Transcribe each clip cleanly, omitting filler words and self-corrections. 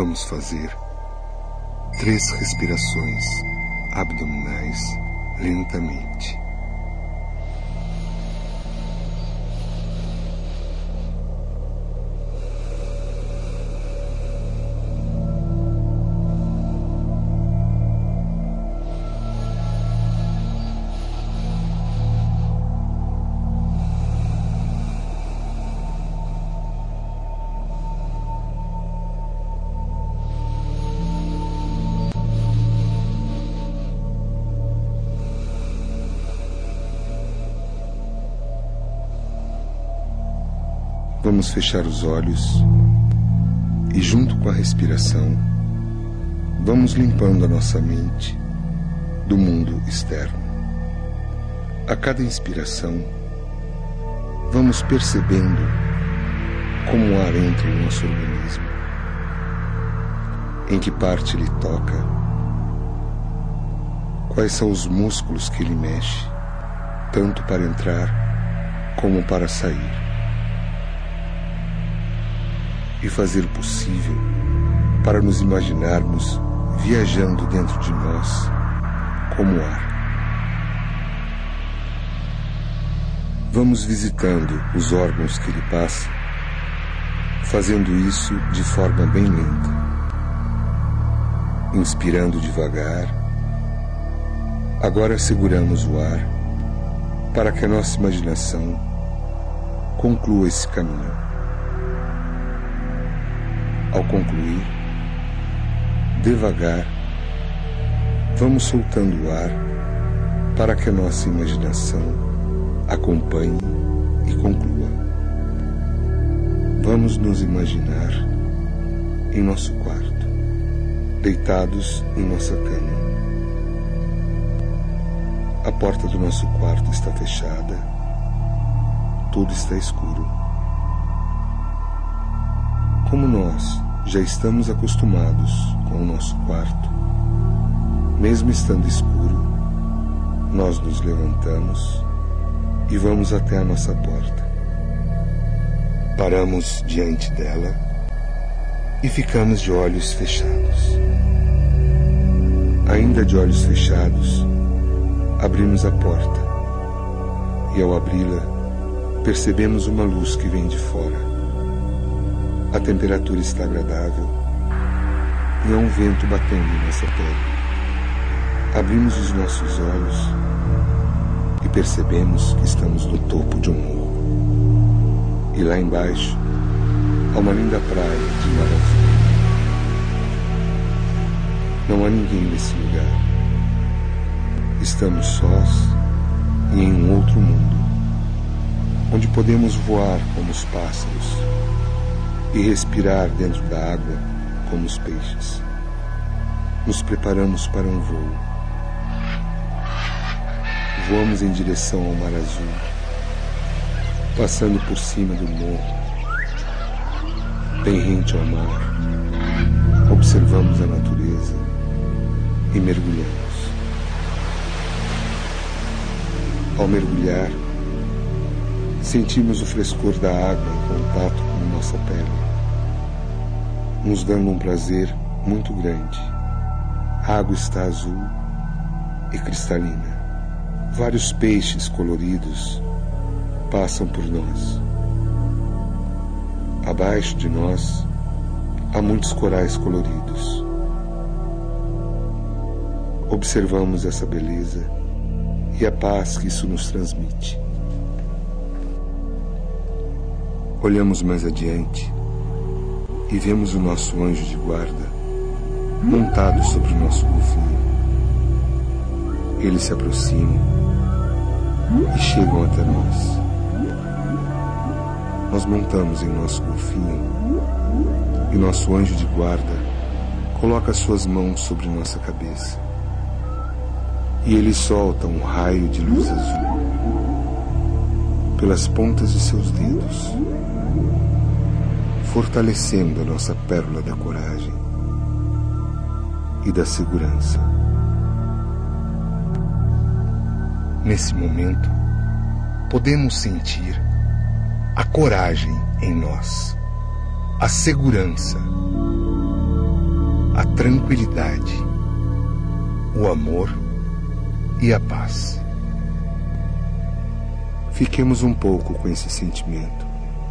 Vamos fazer 3 respirações abdominais lentamente. Vamos fechar os olhos e, junto com a respiração, vamos limpando a nossa mente do mundo externo. A cada inspiração, vamos percebendo como o ar entra em nosso organismo, em que parte ele toca, quais são os músculos que ele mexe, tanto para entrar como para sair. E fazer o possível para nos imaginarmos viajando dentro de nós como ar. Vamos visitando os órgãos que ele passa, fazendo isso de forma bem lenta, inspirando devagar. Agora seguramos o ar para que a nossa imaginação conclua esse caminho. Ao concluir, devagar, vamos soltando o ar para que a nossa imaginação acompanhe e conclua. Vamos nos imaginar em nosso quarto, deitados em nossa cama. A porta do nosso quarto está fechada, tudo está escuro. Como nós já estamos acostumados com o nosso quarto, mesmo estando escuro, nós nos levantamos e vamos até a nossa porta. Paramos diante dela e ficamos de olhos fechados. Ainda de olhos fechados, abrimos a porta e, ao abri-la, percebemos uma luz que vem de fora. A temperatura está agradável e há um vento batendo em nossa pele. Abrimos os nossos olhos e percebemos que estamos no topo de um morro. E lá embaixo há uma linda praia de mar azul. Não há ninguém nesse lugar. Estamos sós e em um outro mundo, onde podemos voar como os pássaros e respirar dentro da água como os peixes. Nos preparamos para um voo. Voamos em direção ao mar azul, passando por cima do morro, bem rente ao mar. Observamos a natureza e mergulhamos. Ao mergulhar, sentimos o frescor da água em contato com nossa pele, nos dando um prazer muito grande. A água está azul e cristalina. Vários peixes coloridos passam por nós. Abaixo de nós há muitos corais coloridos. Observamos essa beleza e a paz que isso nos transmite. Olhamos mais adiante e vemos o nosso anjo de guarda montado sobre o nosso golfinho. Eles se aproximam e chegam até nós. Nós montamos em nosso golfinho e nosso anjo de guarda coloca suas mãos sobre nossa cabeça. E ele solta um raio de luz azul pelas pontas de seus dedos, fortalecendo a nossa pérola da coragem e da segurança. Nesse momento, podemos sentir a coragem em nós, a segurança a tranquilidade, o amor e a paz. Fiquemos um pouco com esse sentimento,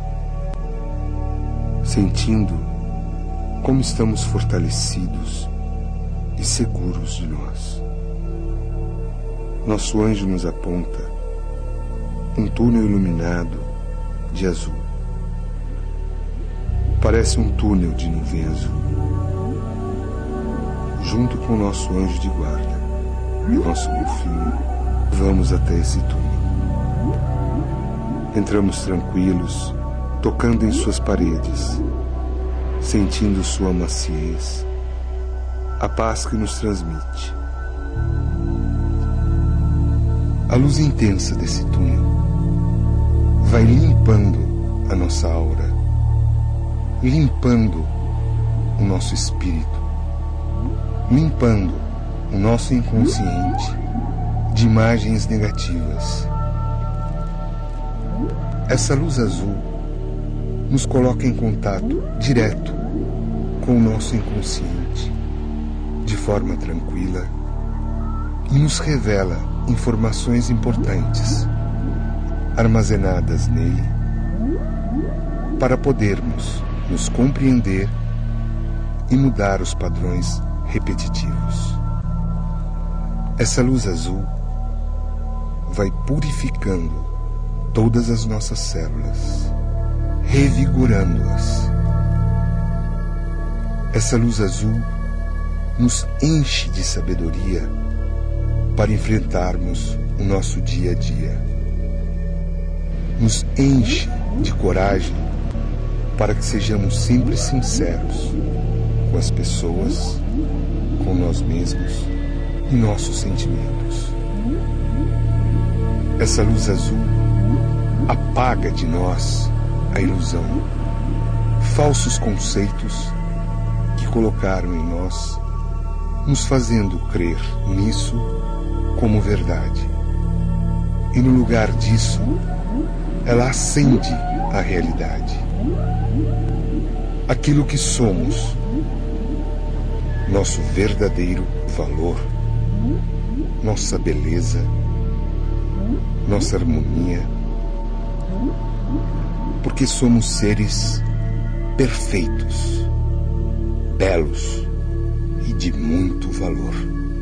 sentindo como estamos fortalecidos e seguros de nós. Nosso anjo nos aponta um túnel iluminado de azul. Parece um túnel de nuvem azul. Junto com o nosso anjo de guarda e o nosso golfinho, vamos até esse túnel. Entramos tranquilos, tocando em suas paredes, sentindo sua maciez, a paz que nos transmite. A luz intensa desse túnel vai limpando a nossa aura, limpando o nosso espírito, limpando o nosso inconsciente de imagens negativas. Essa luz azul nos coloca em contato direto com o nosso inconsciente, de forma tranquila, e nos revela informações importantes armazenadas nele para podermos nos compreender e mudar os padrões repetitivos. Essa luz azul vai purificando todas as nossas células, revigorando-as. Essa luz azul nos enche de sabedoria para enfrentarmos o nosso dia a dia. Nos enche de coragem para que sejamos sempre sinceros com as pessoas, com nós mesmos e nossos sentimentos. Essa luz azul apaga de nós a ilusão, falsos conceitos que colocaram em nós, nos fazendo crer nisso como verdade. E no lugar disso, ela acende a realidade. Aquilo que somos, nosso verdadeiro valor, nossa beleza, nossa harmonia, porque somos seres perfeitos, belos e de muito valor.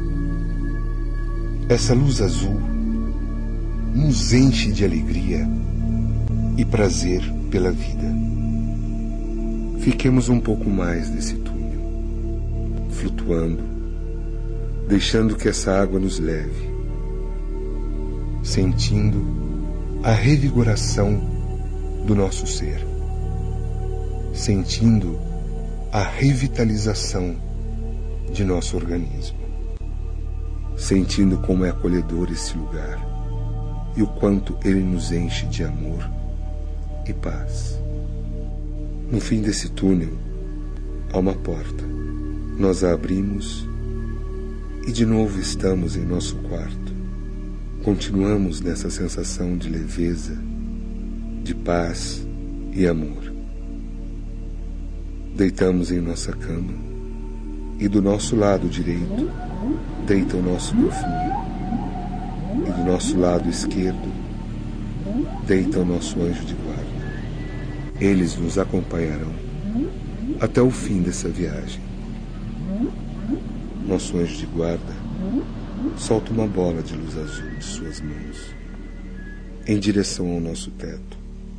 Essa luz azul nos enche de alegria e prazer pela vida. Fiquemos um pouco mais nesse túnel, flutuando, deixando que essa água nos leve, sentindo a revigoração do nosso ser, sentindo a revitalização de nosso organismo, sentindo como é acolhedor esse lugar e o quanto ele nos enche de amor e paz. No fim desse túnel há uma porta. Nós a abrimos e de novo estamos em nosso quarto. Continuamos nessa sensação de leveza, de paz e amor. Deitamos em nossa cama e do nosso lado direito deita o nosso golfinho e do nosso lado esquerdo deita o nosso anjo de guarda. Eles nos acompanharão até o fim dessa viagem. Nosso anjo de guarda solta uma bola de luz azul de suas mãos em direção ao nosso teto.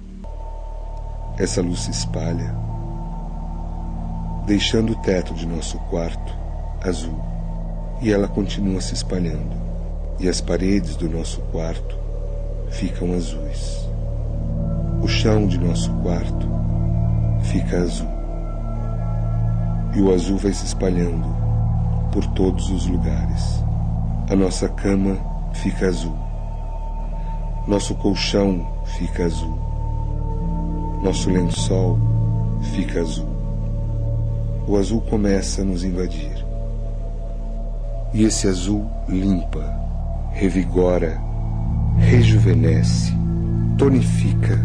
Essa luz se espalha, deixando o teto de nosso quarto azul, e ela continua se espalhando, e as paredes do nosso quarto ficam azuis. O chão de nosso quarto fica azul, e o azul vai se espalhando por todos os lugares. A nossa cama fica azul, nosso colchão fica azul, nosso lençol fica azul. O azul começa a nos invadir, e esse azul limpa, revigora, rejuvenesce, tonifica,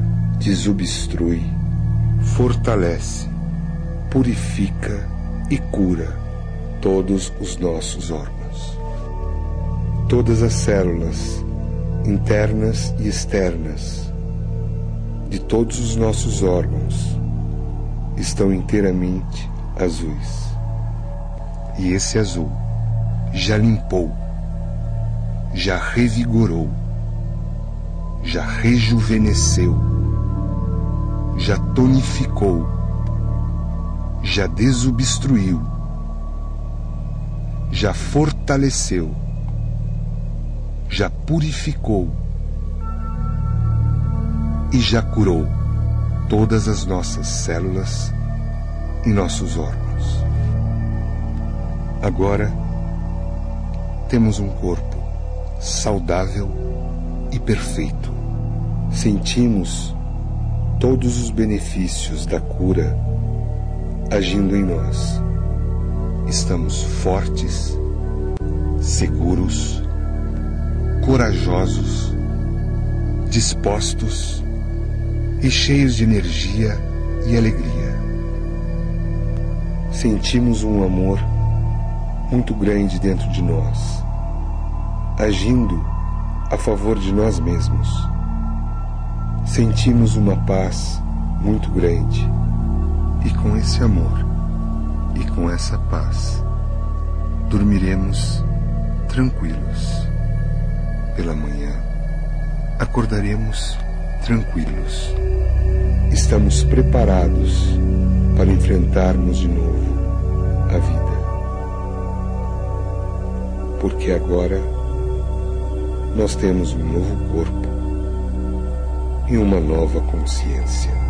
desobstrui, fortalece, purifica e cura todos os nossos órgãos. Todas as células, internas e externas, de todos os nossos órgãos, estão inteiramente azuis. E esse azul já limpou, já revigorou, já rejuvenesceu, já tonificou, já desobstruiu, já fortaleceu, já purificou e já curou todas as nossas células e nossos órgãos. Agora temos um corpo saudável e perfeito. Sentimos todos os benefícios da cura agindo em nós. Estamos fortes, seguros, corajosos, dispostos e cheios de energia e alegria. Sentimos um amor muito grande dentro de nós, agindo a favor de nós mesmos. Sentimos uma paz muito grande, e com esse amor e com essa paz dormiremos tranquilos. Pela manhã acordaremos tranquilos. Estamos preparados para enfrentarmos de novo a vida. Porque agora nós temos um novo corpo e uma nova consciência.